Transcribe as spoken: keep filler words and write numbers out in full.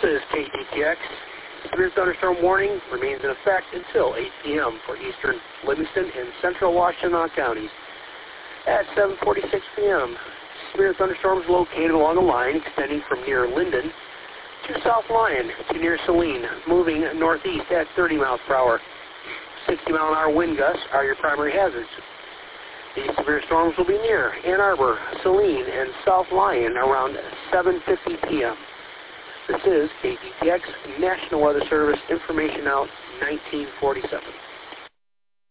is K D T X. Severe thunderstorm warning remains in effect until eight p m for eastern Livingston and central Washtenaw counties. At seven forty-six p m, severe thunderstorms located along a line extending from near Linden to South Lyon to near Saline, moving northeast at thirty miles per hour. sixty mile an hour wind gusts are your primary hazards. These severe storms will be near Ann Arbor, Saline, and South Lyon around seven fifty p m This is K D T X National Weather Service information out nineteen forty-seven.